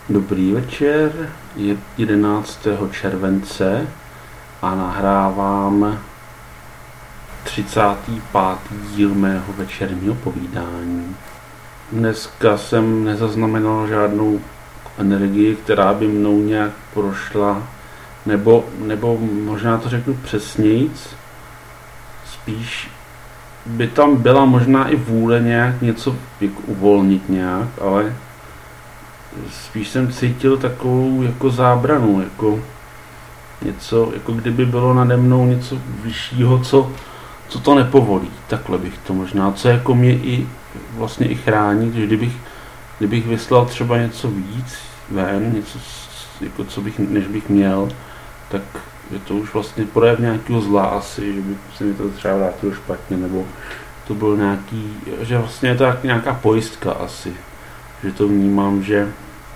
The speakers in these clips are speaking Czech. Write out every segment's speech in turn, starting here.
Dobrý večer, je 11. července a nahrávám 35. díl mého večerního povídání. Dneska jsem nezaznamenal žádnou energii, která by mnou nějak prošla, nebo možná to řeknu přesnějc, spíš by tam byla možná i vůle nějak něco jako uvolnit nějak, ale spíš jsem cítil takovou jako zábranu, jako něco, jako kdyby bylo nade mnou něco vyššího, co to nepovolí. Takhle bych to možná, co jako mě i vlastně i chrání, že kdybych vyslal třeba něco víc ven, něco jako co bych, než bych měl, tak je to už vlastně projev nějakého zla asi, že by se mi to třeba vrátilo špatně, nebo to byl nějaký, že vlastně je to nějaká pojistka asi, že to vnímám, že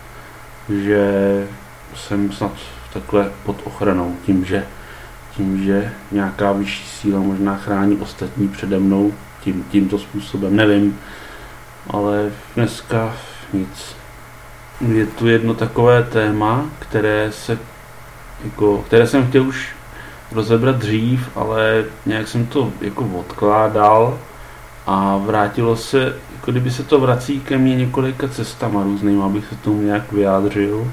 jsem snad takhle pod ochranou, tím, že nějaká vyšší síla možná chrání ostatní přede mnou tímto způsobem, nevím, ale dneska nic. Je tu jedno takové téma, které jsem chtěl už rozebrat dřív, ale nějak jsem to jako odkládal a vrátilo se, jako kdyby se to vrací ke mně několika cestama různýma, abych se tomu nějak vyjádřil.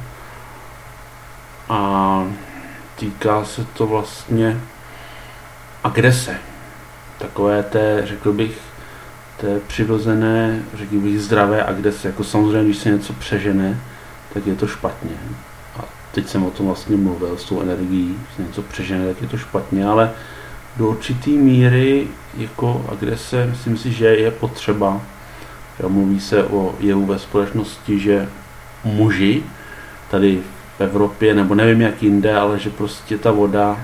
A týká se to vlastně agrese. Takové řekl bych, té přirozené, řekl bych, zdravé agrese. Jako samozřejmě, když se něco přežene, tak je to špatně. A teď jsem o tom vlastně mluvil s tou energií, když se něco přežene, tak je to špatně, ale do určitý míry jako agrese, myslím si, že je potřeba. Mluví se o jevu ve společnosti, že muži tady v Evropě, nebo nevím jak jinde, ale že prostě ta voda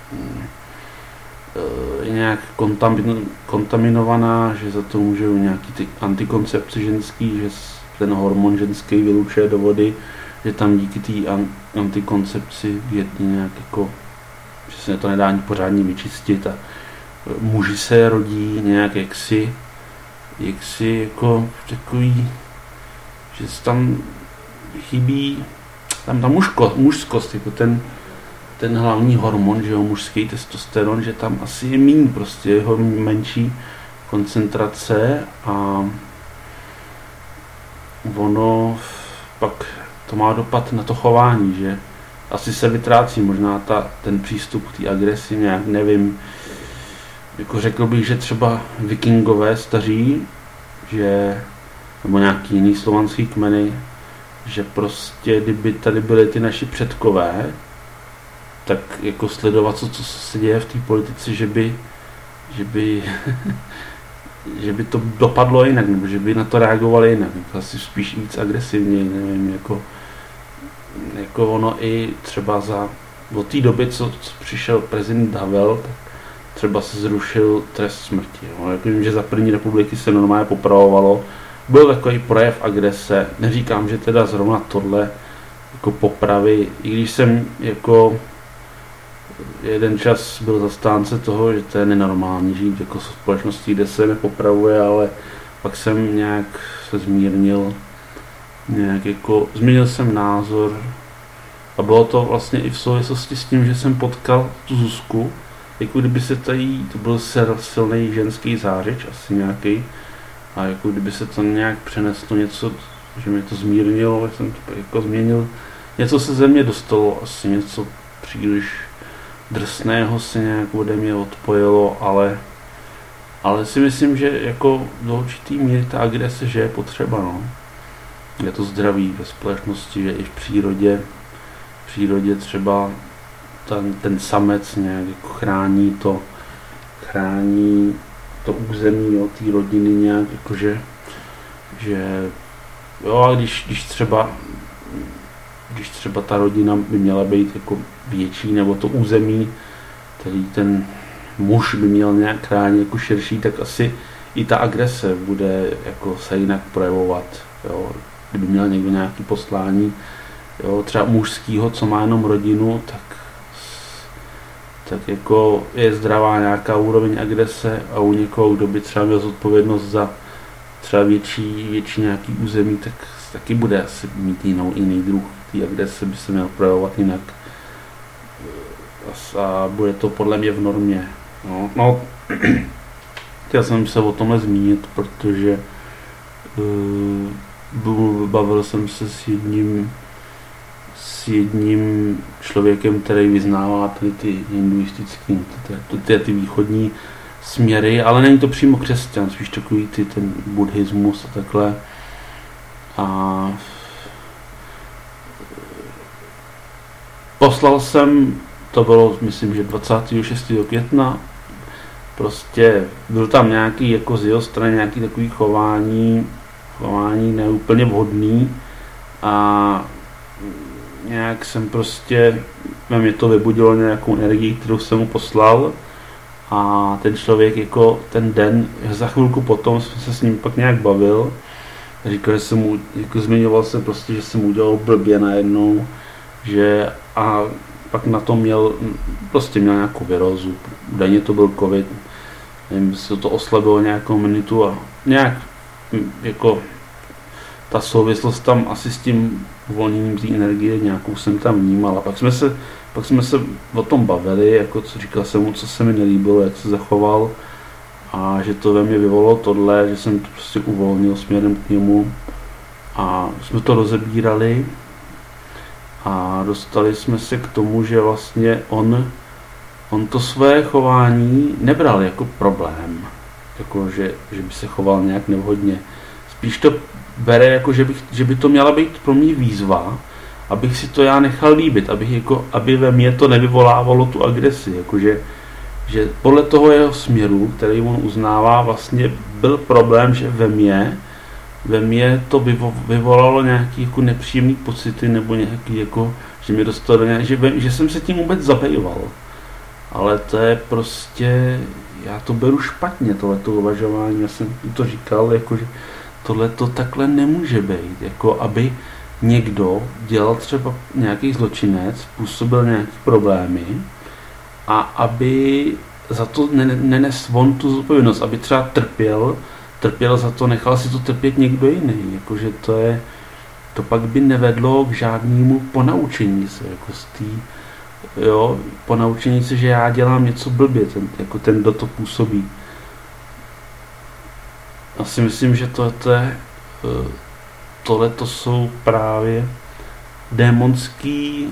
je nějak kontaminovaná, že za to můžou nějaký ty antikoncepce ženský, že ten hormon ženský vylučuje do vody, že tam díky té antikoncepci je nějak jako, že se to nedá ani pořádně vyčistit a muži se rodí nějak jaksi jako takový, že tam chybí tam ta mužskost, jako ten hlavní hormon, že jo, mužský testosteron, že tam asi je míň, prostě jeho menší koncentrace a ono pak to má dopad na to chování, že asi se vytrácí možná ten přístup k té agresi, nějak nevím, jako řekl bych, že třeba vikingové staří, že nebo nějaký jiný slovanský kmeny, že prostě kdyby tady byly ty naši předkové, tak jako sledovat, co se děje v té politice, že by že by to dopadlo jinak, nebo že by na to reagovali jinak, jako asi spíš víc agresivně, nevím, jako ono i třeba od té doby, co přišel prezident Havel, tak třeba se zrušil trest smrti. No, jako vím, že za první republiky se normálně popravovalo, byl takový projev agrese, neříkám, že teda zrovna tohle jako popravy, i když jsem jako jeden čas byl zastánce toho, že to je nenormální žít jako v společnosti, kde se nepopravuje, ale pak jsem nějak se zmírnil, změnil jsem názor a bylo to vlastně i v souvislosti s tím, že jsem potkal tu Zuzku, jako kdyby se tady, to byl silný ženský zářeč, asi nějaký, a jako kdyby se to nějak přeneslo něco, že mě to zmírnilo, že jsem to jako změnil, něco se ze mě dostalo, asi něco příliš drsného se nějak ode mě odpojilo, ale si myslím, že jako do určitý míry ta agrese, že je potřeba, no. Je to zdraví ve společnosti, že i v přírodě třeba ten samec nějak jako chrání to území, jo, té rodiny nějak, jakože, že jo, a když třeba ta rodina by měla být jako větší, nebo to území, který ten muž by měl nějak chránit jako širší, tak asi i ta agrese bude jako se jinak projevovat, jo. Kdyby měl někdo nějaký poslání, jo, třeba mužskýho, co má jenom rodinu, tak jako je zdravá nějaká úroveň agrese a u někoho, kdo by třeba měl zodpovědnost za třeba větší nějaký území, tak taky bude asi mít jiný druh té agrese, by se měl projevovat jinak. A bude to podle mě v normě. No chtěl jsem se o tomhle zmínit, protože bavil jsem se s jedním člověkem, který vyznává ty hinduistický, ty východní směry, ale není to přímo křesťan, spíš takový ten buddhismus a takhle. A poslal jsem, to bylo myslím, že 26. května, prostě byl tam nějaký jako z jeho strany nějaký takový chování neúplně vhodný a nějak jsem prostě, mě to vybudilo nějakou energii, kterou jsem mu poslal a ten člověk jako ten den, za chvilku potom jsem se s ním pak nějak bavil, říkal, že jsem mu, jako zmiňoval se prostě, že jsem udělal blbě najednou, že a pak na to měl nějakou virózu, údajně to byl covid, nevím, jestli to oslabilo nějakou minutu a nějak jako ta souvislost tam asi s tím uvolněním té energie nějakou jsem tam vnímal a pak jsme se o tom bavili, jako co říkal jsem mu, co se mi nelíbilo, jak se zachoval a že to ve mně vyvolalo tohle, že jsem to prostě uvolnil směrem k němu a jsme to rozebírali a dostali jsme se k tomu, že vlastně on to své chování nebral jako problém, jako že by se choval nějak nevhodně. Spíš to bere jako, že by to měla být pro mě výzva, abych si to já nechal líbit, aby ve mně to nevyvolávalo tu agresi, jakože že podle toho jeho směru, který on uznává, vlastně byl problém, že ve mně to vyvolalo nějaký jako nepříjemný pocity nebo nějaký jako, že mě dostalo do že jsem se tím vůbec zabýval. Ale to je prostě, já to beru špatně, tohleto uvažování, já jsem to říkal, jako, že tohleto takhle nemůže být, jako aby někdo dělal třeba nějaký zločinec, způsobil nějaké problémy a aby za to nenes on tu zodpovědnost, aby třeba trpěl za to, nechal si to trpět někdo jiný, jakože to pak by nevedlo k žádnému ponaučení se, jako ponaučení se, že já dělám něco blbě, ten kdo to působí. Já si myslím, že tohleto jsou právě démonský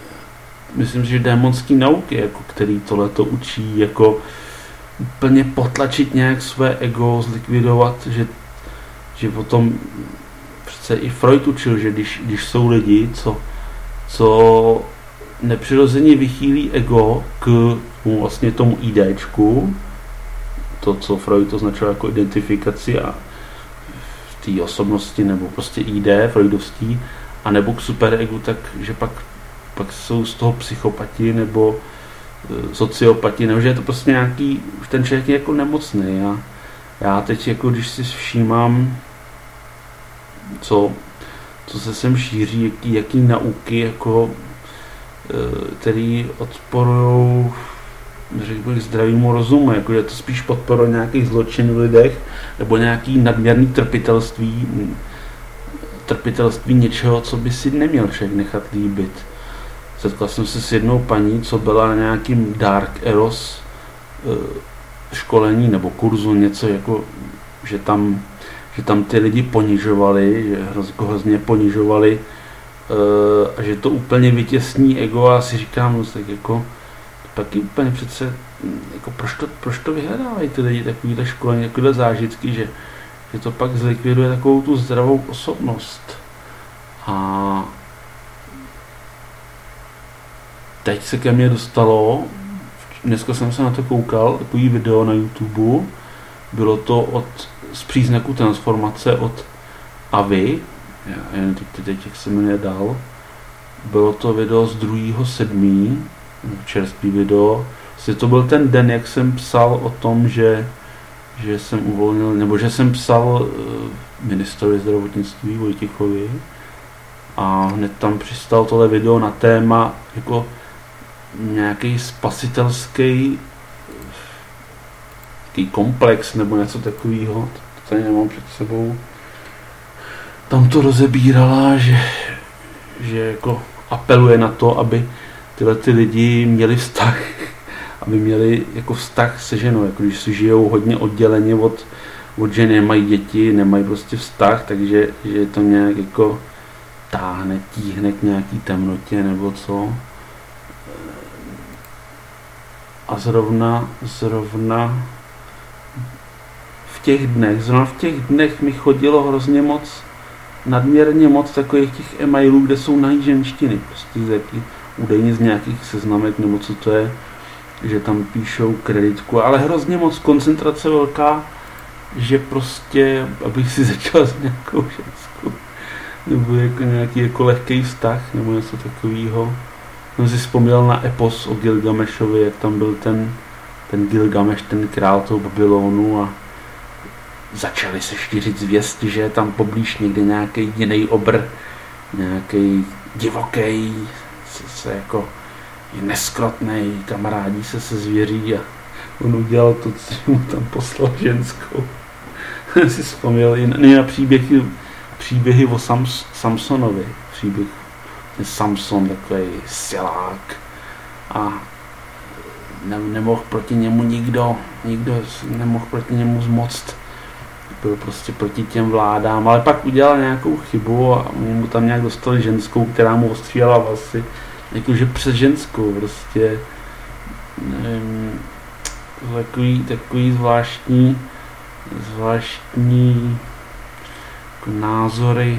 nauky, jako který tohleto učí, jako úplně potlačit nějak své ego, zlikvidovat, že potom přece i Freud učil, že když jsou lidi, co nepřirozeně vychýlí ego k vlastně tomu IDčku, to, co Freud označil jako identifikaci a v té osobnosti, nebo prostě ID freudovský, a nebo k superegu, takže pak jsou z toho psychopati nebo sociopati, nebo že je to prostě nějaký, už ten člověk je jako nemocný. Já teď, jako když si všímám, co se sem šíří, jaký nauky, jako, který odporují, řekl bych, zdravému rozumu, jako je to spíš podpora nějakých zločinů v lidech, nebo nějaký nadměrný trpitelství něčeho, co by si neměl člověk nechat líbit. Setkal jsem se s jednou paní, co byla na nějakým Dark Eros školení nebo kurzu, něco jako, že tam ty lidi ponižovali, že hrozně ponižovali a že to úplně vytěsní ego a si říkám, no tak jako taky úplně přece, jako proč to vyhledávají ty lidi takovýhle školení, takovýhle zážitky, že to pak zlikviduje takovou tu zdravou osobnost. A teď se ke mně dostalo, dneska jsem se na to koukal, takový video na YouTube, bylo to z příznaku transformace od Avy, já jen teď jak se jmenuje dál, bylo to video z 2.7., čerstvý video, to byl ten den, jak jsem psal o tom, že jsem uvolnil, nebo že jsem psal ministrovi zdravotnictví Vojtěchovi a hned tam přistal tohle video na téma jako nějaký spasitelský komplex nebo něco takového, to tady nemám před sebou. tam to rozebírala, že jako apeluje na to, aby tyhle ty lidi měli vztah, aby měli jako vztah se ženou, jako když si žijou hodně odděleně od ženy, nemají děti, nemají prostě vztah, takže že to nějak jako tíhne k nějaký temnotě nebo co. A zrovna v těch dnech mi chodilo hrozně moc, nadměrně moc takových těch e-mailů, kde jsou nahý ženštiny, prostě údajně z nějakých seznamek nebo co to je, že tam píšou kreditku, ale hrozně moc, koncentrace velká, že prostě, abych si začal s nějakou ženskou, nebo jako nějaký jako lehký vztah, nebo něco takového. Jsem si vzpomněl na epos o Gilgamešovi, jak tam byl ten Gilgameš, ten král toho Babylonu a začali se šířit zvěsti, že je tam poblíž někde nějaký jiný obr, nějaký divoký, se jako je neskrotnej, kamarádí se zvěří a on udělal to, co mu tam poslal ženskou. Si vzpomněl i na příběhy o Samsonovi. Příběh Samson, takový silák a nemohl proti němu nikdo nemohl proti němu zmoct. Byl prostě proti těm vládám, ale pak udělal nějakou chybu a oni mu tam nějak dostali ženskou, která mu ostříhala vlasy, jakože přes ženskou prostě, nevím, takový zvláštní jako názory,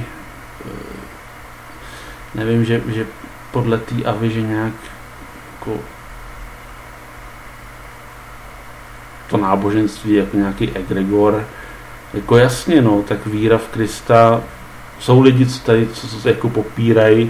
nevím, že podle té Avy, že nějak jako to náboženství jako nějaký egregor, jako jasně, no, tak víra v Krista, jsou lidi, co se jako popírají,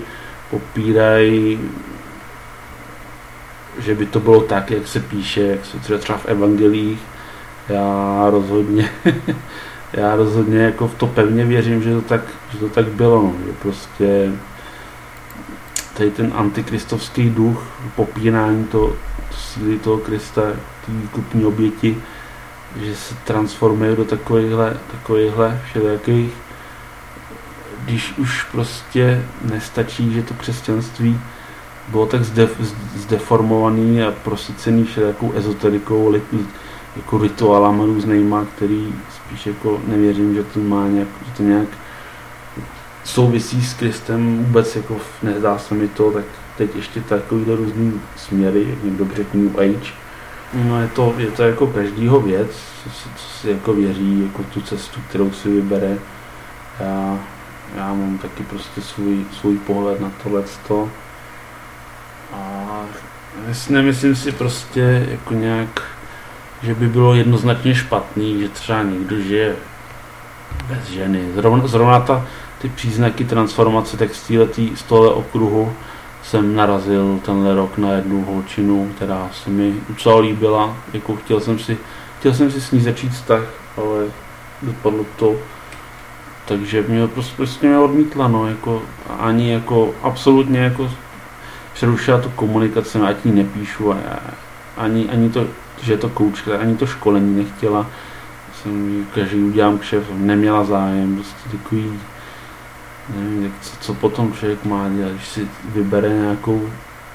že by to bylo tak, jak se píše, jak se třeba v evangelích. Já rozhodně jako v to pevně věřím, že to tak bylo, no, že prostě tady ten antikristovský duch, popírání to síly toho Krista, té výkupní oběti, že se transformuje do takovýchhle všelijakých, když už prostě nestačí, že to křesťanství bylo tak zdeformovaný a prosycený všelijakou ezoterikou, jako rituálama různýma, který spíš jako nevěřím, že to má nějak souvisí s Kristem vůbec, jako nezdá se mi to, tak teď ještě takovýhle různý směry, jak někdo řekl New Age. No je to jako každýho věc, co si jako věří, jako tu cestu, kterou si vybere. Já mám taky prostě svůj pohled na tohleto. A nemyslím si prostě jako nějak, že by bylo jednoznačně špatný, že třeba někdo žije bez ženy. Zrovna ty příznaky transformace z tohle okruhu jsem narazil tenhle rok na jednu holčinu, která se mi docela líbila, jako chtěl jsem si s ní začít vztah, ale dopadlo to, takže mě prostě mě odmítla, no, jako ani jako absolutně jako přerušila tu komunikaci, ať ní nepíšu, ani to, že je to koučka, ani to školení nechtěla, jsem jí každý udělám kšef, neměla zájem, prostě takový, nevím, co potom člověk má dělat, když si vybere nějakou,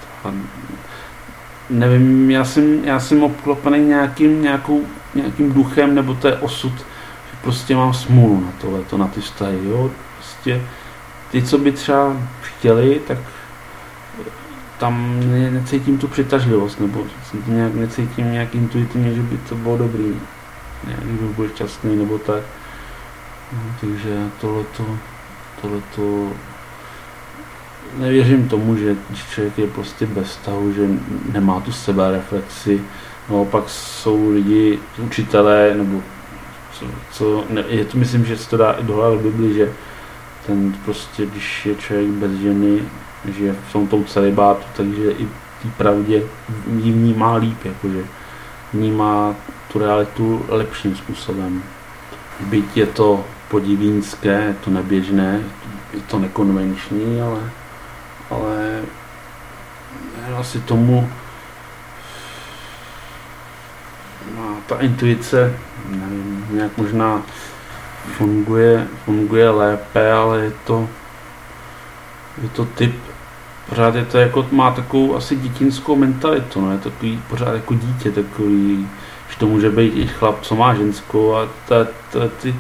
nevím, já jsem obklopený nějakým duchem, nebo to je osud, že prostě mám smůlu na tohleto, na ty vztahy, jo, prostě ty, co by třeba chtěli, tak tam necítím tu přitažlivost, nebo necítím nějak intuitivně, že by to bylo dobrý, nějak by byl šťastný, nebo tak, no, takže tohleto nevěřím tomu, že člověk je prostě bez vztahu, že nemá tu sebereflexi. Naopak jsou lidi, učitelé, nebo myslím, že se to dá i dohledat v Bibli, že ten prostě, když je člověk bez ženy, že v tom celibátu, takže i té pravdě ji vnímá líp, jakože vnímá tu realitu lepším způsobem. Byť je to podivínské, je to neběžné, je to nekonvenční, ale asi tomu ta intuice, nevím, nějak možná funguje lépe, ale je to typ, pořád je to jako, má takovou asi dětinskou mentalitu, no, je takový pořád jako dítě, takový, že to může být i chlap, co má ženskou a ty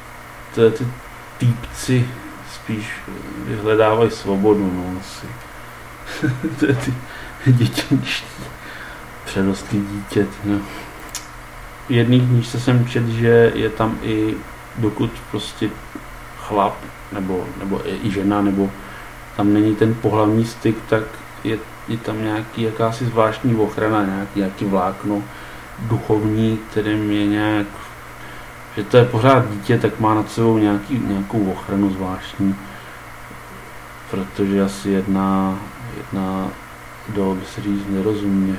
týpci spíš vyhledávají svobodu, no, asi. Ty dětinští přerostlý dítě, no. V jedné knížce jsem četl, že je tam i dokud prostě chlap nebo i žena, nebo tam není ten pohlavní styk, tak je tam jakási zvláštní ochrana, nějaký vlákno duchovní, kterým je nějak, že to je pořád dítě, tak má nad sebou nějakou ochranu zvláštní, protože asi jedna dalo by se říct nerozumně.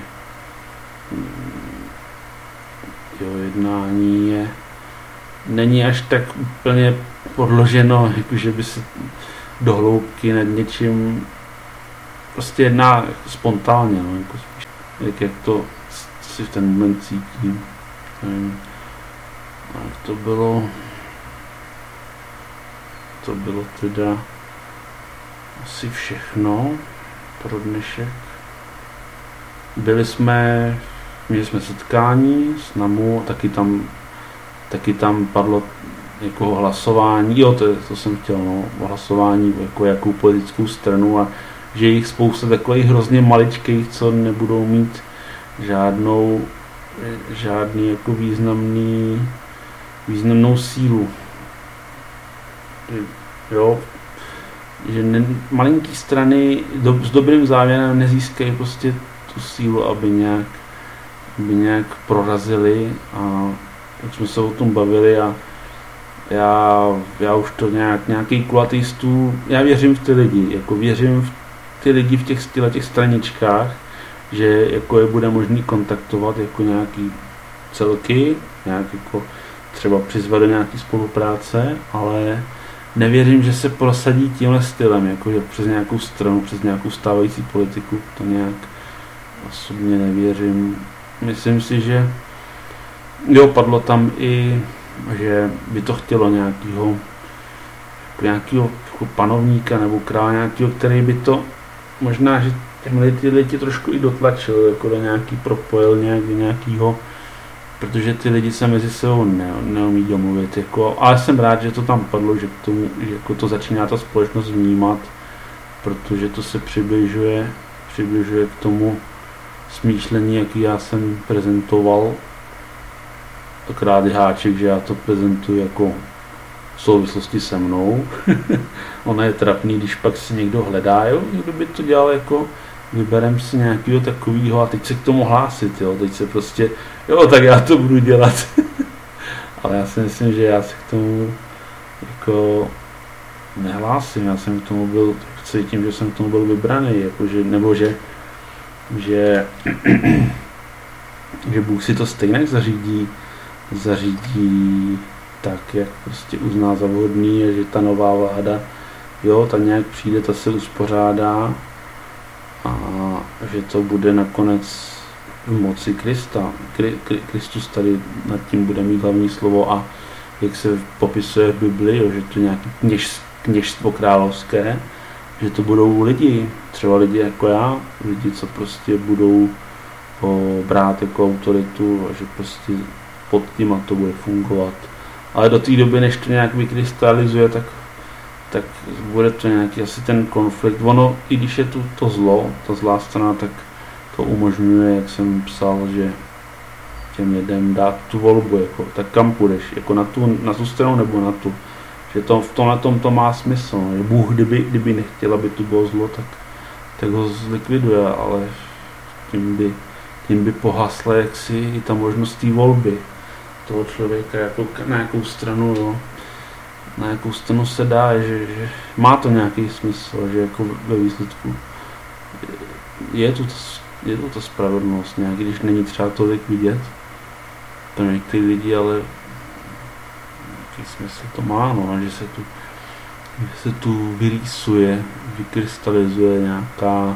Jo, jednání není až tak úplně podloženo, jakože by se do hloubky nad něčím prostě jedná jako spontánně, no, jako spíš, jak to si v ten moment cítím. Nevím. A to bylo teda asi všechno pro dnešek. Měli jsme setkání s NAMU, taky tam padlo jako hlasování, jo, to jsem chtěl, no, hlasování jako jakou politickou stranu a že jich spousta takových hrozně maličkých, co nebudou mít žádný jako významnou sílu. Jo, že malinký strany s dobrým závěrem nezískají prostě tu sílu, aby nějak prorazili, a jak jsme se o tom bavili a já už to nějaký kulatý stůl, já věřím v ty lidi, jako věřím v ty lidi v těch straničkách, že jako je bude možný kontaktovat jako nějaký celky, nějak jako třeba přizvat do nějaký spolupráce, ale nevěřím, že se prosadí tímhle stylem, jakože přes nějakou stranu, přes nějakou stávající politiku, to nějak osobně nevěřím. Myslím si, že jo, padlo tam i, že by to chtělo nějakého jako panovníka nebo krále nějakého, který by to možná, že ty lidi trošku i dotlačil, jako do nějaký propojil do nějakého, protože ty lidi se mezi sebou neumí domluvit, jako, ale jsem rád, že to tam padlo, že k tomu, že jako to začíná ta společnost vnímat, protože to se přibližuje k tomu smýšlení, jaký já jsem prezentoval. Akorát je háček, že já to prezentuji jako v souvislosti se mnou. Ono je trapný, když pak si někdo hledá, jo, někdo by to dělal jako vyberem si nějakého takového a teď se k tomu hlásit, jo, teď se prostě, jo, tak já to budu dělat. Ale já si myslím, že já se k tomu jako nehlásím, já jsem k tomu byl, cítím, že jsem k tomu byl vybraný, jakože, nebo že Bůh si to stejně zařídí tak, jak prostě uzná za vhodný, že ta nová vláda, jo, ta nějak přijde, ta se uspořádá a že to bude nakonec v moci Krista. Kristus tady nad tím bude mít hlavní slovo a jak se popisuje v Biblii, jo, že to nějaké kněžstvo královské, že to budou lidi, třeba lidi jako já, lidi, co prostě budou brát jako autoritu a že prostě pod tím a to bude fungovat. Ale do té doby, než to nějak vykrystalizuje, tak bude to nějaký asi ten konflikt. Ono, i když je tu to zlo, ta zlá strana, tak to umožňuje, jak jsem psal, že těm lidem dát tu volbu, jako, tak kam půjdeš, jako na tu stranu nebo na tu. Že v tomhletom to má smysl, no. Že Bůh, kdyby nechtěl, aby tu bylo zlo, tak ho zlikviduje, ale tím by pohasla jaksi i ta možnost té volby toho člověka, jako na jakou stranu, jo. Na jakou stranu se dá, že má to nějaký smysl, že jako ve výsledku je tu ta spravedlnost nějak, když není třeba tolik vidět pro některý lidi, ale jaký smysl to má, no, že se tu vyrýsuje, vykrystalizuje nějaká,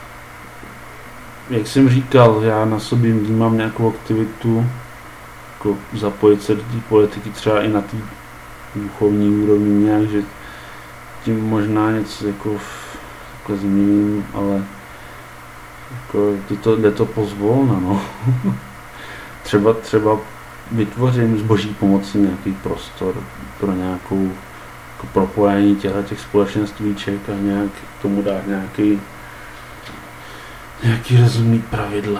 jak jsem říkal, já na sobě vnímám nějakou aktivitu, jako zapojit se do té politiky třeba i duchovní úrovni nějak, že tím možná něco jako takhle změním, ale jako jde to pozvolna, no. třeba vytvořím s boží pomocí nějaký prostor pro nějakou jako propojení těch společenstvíček a nějak k tomu dát nějaký rozumný pravidla.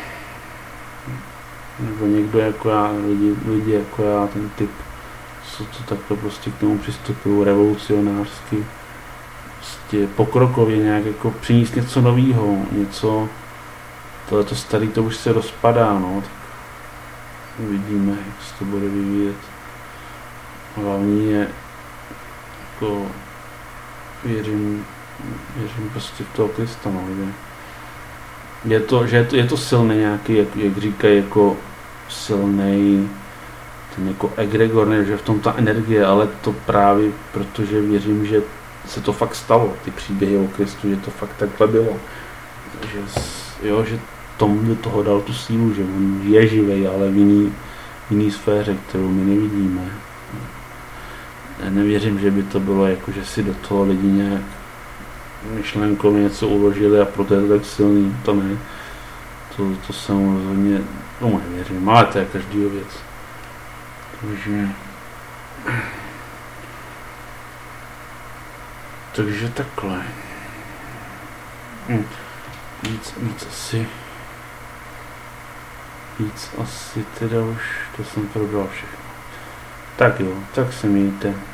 Nebo někdo jako já, lidi jako já, ten typ, co takhle prostě k tomu přistupují revolucionářsky, prostě pokrokově nějak jako přinést něco nového, něco, tohleto starý to už se rozpadá, no, tak uvidíme, jak se to bude vyvíjet. Hlavní je, jako, věřím prostě v toho Krista, no, je to silný nějaký, jak říkají, jako silný ten jako egregor, ne, že v tom ta energie, ale to právě protože věřím, že se to fakt stalo, ty příběhy o Kristu, že to fakt takhle bylo. Že Tom do toho dal tu sílu, že on je živej, ale v jiný sféře, kterou my nevidíme. Já nevěřím, že by to bylo jako, že si do toho lidi nějak myšlenkově něco uložili a proto je to tak silný, to ne. To jsem rozhodně, nevěřím, ale to je každýho věc. Takže takhle. Víc asi teda už, to jsem probral všechno. Tak jo, tak se mějte.